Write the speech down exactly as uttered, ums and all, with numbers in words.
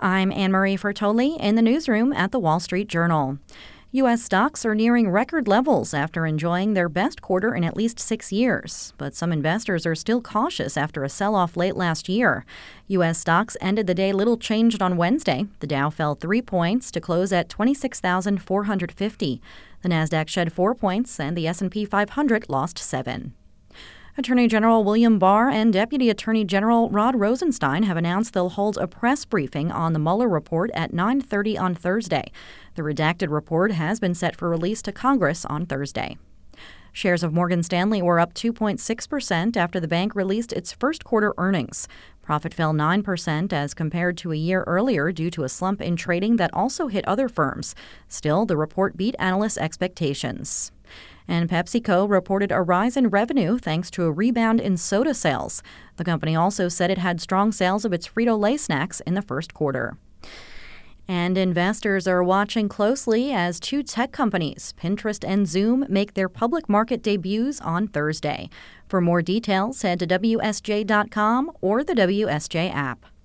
I'm Anne-Marie Fertoli in the newsroom at the Wall Street Journal. U S stocks are nearing record levels after enjoying their best quarter in at least six years. But some investors are still cautious after a sell-off late last year. U S stocks ended the day little changed on Wednesday. The Dow fell three points to close at twenty-six thousand four hundred fifty. The Nasdaq shed four points and the S and P five hundred lost seven. Attorney General William Barr and Deputy Attorney General Rod Rosenstein have announced they'll hold a press briefing on the Mueller report at nine thirty on Thursday. The redacted report has been set for release to Congress on Thursday. Shares of Morgan Stanley were up two point six percent after the bank released its first quarter earnings. Profit fell nine percent as compared to a year earlier due to a slump in trading that also hit other firms. Still, the report beat analysts' expectations. And PepsiCo reported a rise in revenue thanks to a rebound in soda sales. The company also said it had strong sales of its Frito-Lay snacks in the first quarter. And investors are watching closely as two tech companies, Pinterest and Zoom, make their public market debuts on Thursday. For more details, head to W S J dot com or the W S J app.